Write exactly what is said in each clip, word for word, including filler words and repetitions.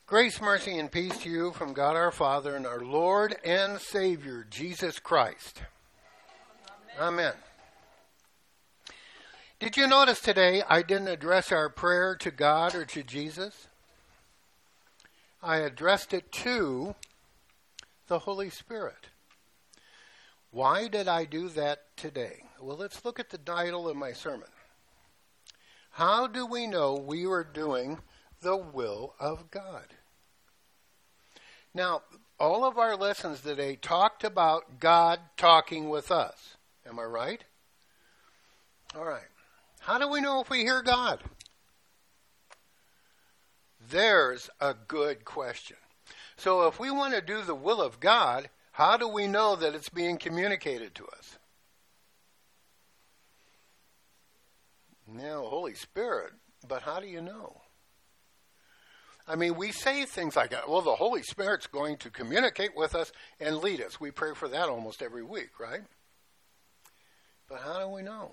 Grace, mercy, and peace to you from God our Father and our Lord and Savior, Jesus Christ. Amen. Amen. Did you notice today I didn't address our prayer to God or to Jesus? I addressed it to the Holy Spirit. Why did I do that today? Well, let's look at the title of my sermon. How do we know we are doing the will of God? Now, all of our lessons today talked about God talking with us. Am I right? All right. How do we know if we hear God? There's a good question. So if we want to do the will of God, how do we know that it's being communicated to us? Now, Holy Spirit, but how do you know? I mean, we say things like, well, the Holy Spirit's going to communicate with us and lead us. We pray for that almost every week, right? But how do we know?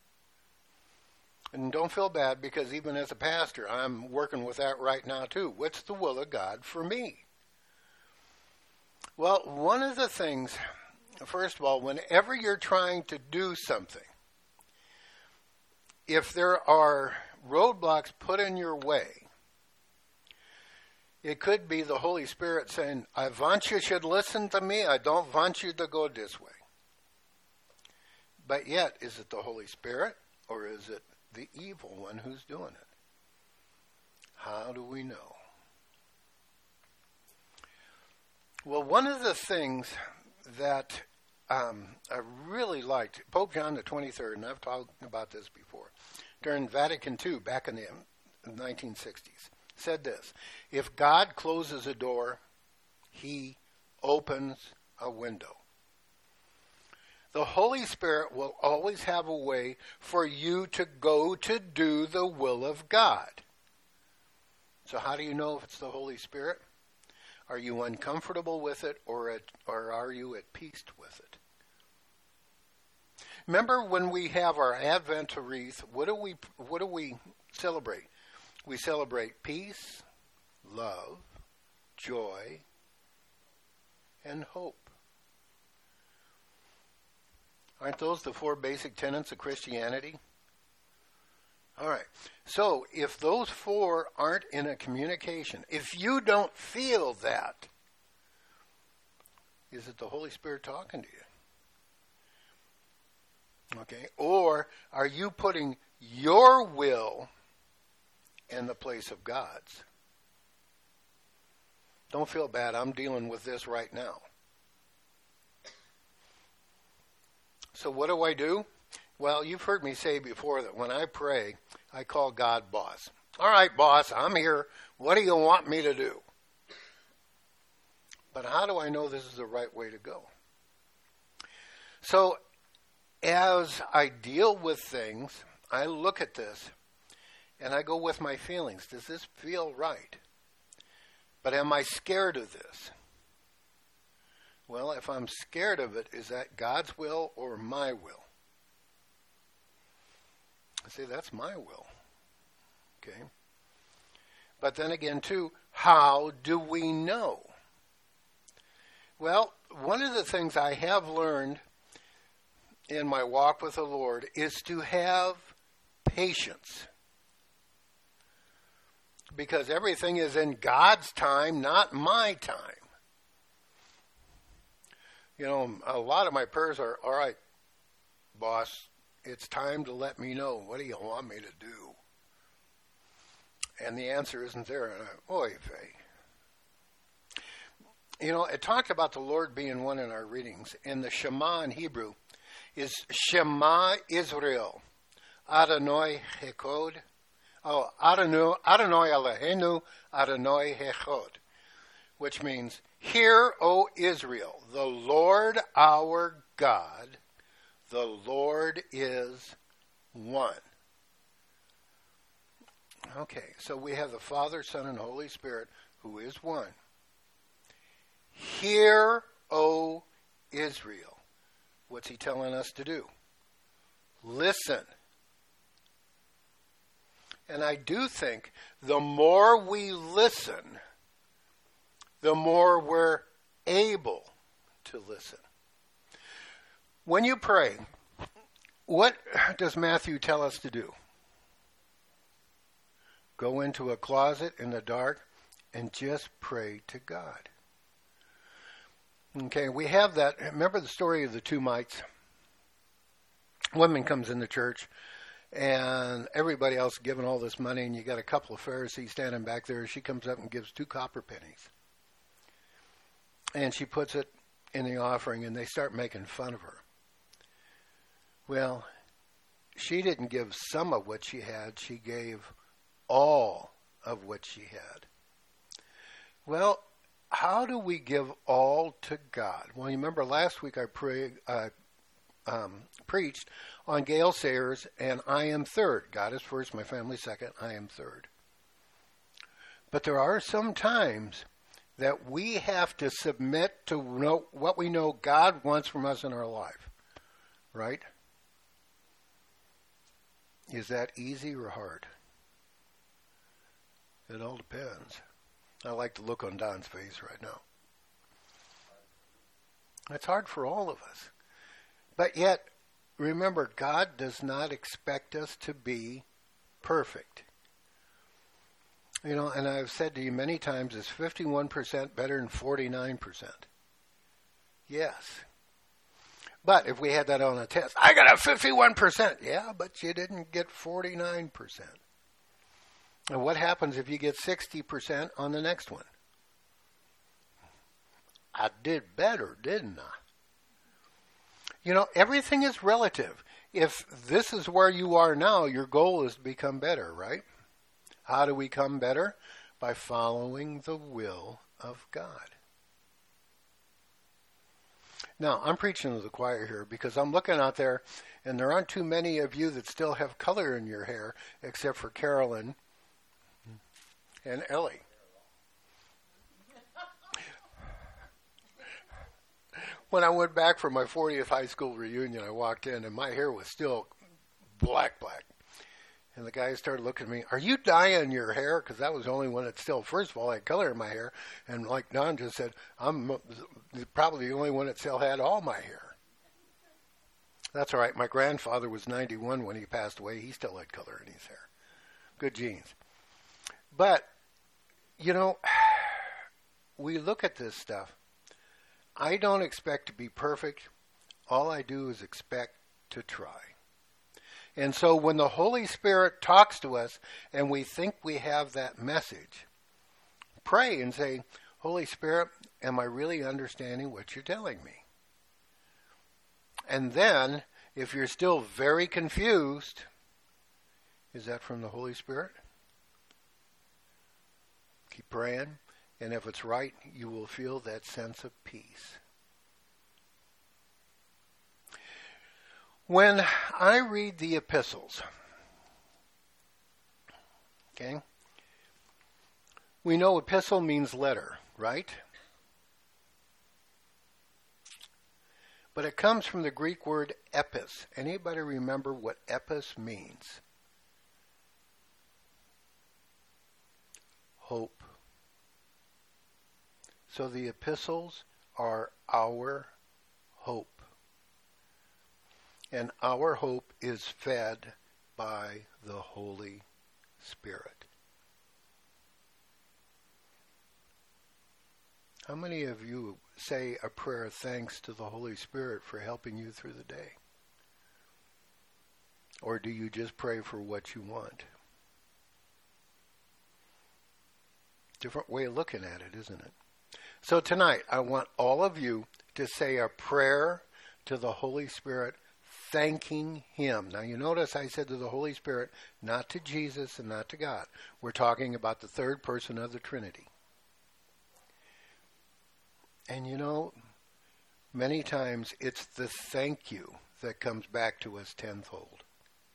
And don't feel bad, because even as a pastor, I'm working with that right now too. What's the will of God for me? Well, one of the things, first of all, whenever you're trying to do something, if there are roadblocks put in your way, it could be the Holy Spirit saying, I want you should listen to me. I don't want you to go this way. But yet, is it the Holy Spirit or is it the evil one who's doing it? How do we know? Well, one of the things that um, I really liked, Pope John the twenty-third, and I've talked about this before, during Vatican two, back in the nineteen sixties, said this: if God closes a door, he opens a window. The Holy Spirit will always have a way for you to go to do the will of God. So how do you know if it's the Holy Spirit? Are you uncomfortable with it, or at, or are you at peace with it? Remember when we have our Advent wreath, what do we what do we celebrate? We celebrate peace, love, joy, and hope. Aren't those the four basic tenets of Christianity? All right. So if those four aren't in a communication, if you don't feel that, is it the Holy Spirit talking to you? Okay. Or are you putting your will in the place of God's? Don't feel bad. I'm dealing with this right now. So what do I do? Well, you've heard me say before that when I pray, I call God boss. All right, boss, I'm here. What do you want me to do? But how do I know this is the right way to go? So as I deal with things, I look at this and I go with my feelings. Does this feel right? But am I scared of this? Well, if I'm scared of it, is that God's will or my will? I say, that's my will. Okay. But then again, too, how do we know? Well, one of the things I have learned in my walk with the Lord is to have patience. Because everything is in God's time, not my time. You know, a lot of my prayers are, all right, boss, it's time to let me know. What do you want me to do? And the answer isn't there. And I, oy vey. You know, it talked about the Lord being one in our readings. In the Shema in Hebrew is Shema Israel, Adonai Echad. Oh, Adonai, Adonai Eloheinu, Adonai Echad, which means, hear, O Israel, the Lord our God, the Lord is one. Okay, so we have the Father, Son, and Holy Spirit, who is one. Hear, O Israel. What's he telling us to do? Listen. And I do think the more we listen, the more we're able to listen. When you pray, what does Matthew tell us to do? Go into a closet in the dark and just pray to God. Okay, we have that. Remember the story of the two mites? Woman comes in the church, and everybody else giving all this money, and you got a couple of Pharisees standing back there. She comes up and gives two copper pennies. And she puts it in the offering, and they start making fun of her. Well, she didn't give some of what she had. She gave all of what she had. Well, how do we give all to God? Well, you remember last week I pray, uh, um, preached on Gail Sayers and I am third. God is first, my family second, I am third. But there are some times that we have to submit to know what we know God wants from us in our life. Right? Is that easy or hard? It all depends. I like the look on Don's face right now. It's hard for all of us. But yet, remember, God does not expect us to be perfect. You know, and I've said to you many times, is fifty-one percent better than forty-nine percent? Yes. But if we had that on a test, I got a fifty-one percent. Yeah, but you didn't get forty-nine percent. And what happens if you get sixty percent on the next one? I did better, didn't I? You know, everything is relative. If this is where you are now, your goal is to become better, right? How do we become better? By following the will of God. Now, I'm preaching to the choir here because I'm looking out there, and there aren't too many of you that still have color in your hair, except for Carolyn and Ellie. When I went back for my fortieth high school reunion, I walked in, and my hair was still black, black. And the guy started looking at me, are you dyeing your hair? Because that was the only one that still, first of all, I had color in my hair. And like Don just said, I'm probably the only one that still had all my hair. That's all right. My grandfather was ninety-one when he passed away. He still had color in his hair. Good genes. But, you know, we look at this stuff. I don't expect to be perfect. All I do is expect to try. And so when the Holy Spirit talks to us and we think we have that message, pray and say, Holy Spirit, am I really understanding what you're telling me? And then, if you're still very confused, is that from the Holy Spirit? Keep praying, and if it's right, you will feel that sense of peace. When I read the epistles, okay, we know epistle means letter, right? But it comes from the Greek word epis. Anybody remember what epis means? Hope. So the epistles are our hope. And our hope is fed by the Holy Spirit. How many of you say a prayer of thanks to the Holy Spirit for helping you through the day? Or do you just pray for what you want? Different way of looking at it, isn't it? So tonight, I want all of you to say a prayer to the Holy Spirit, thanking Him. Now you notice I said to the Holy Spirit, not to Jesus and not to God. We're talking about the third person of the Trinity. And you know, many times it's the thank you that comes back to us tenfold.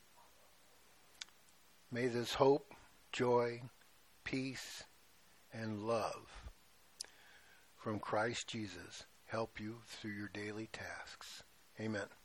May this hope, joy, peace, and love from Christ Jesus help you through your daily tasks. Amen.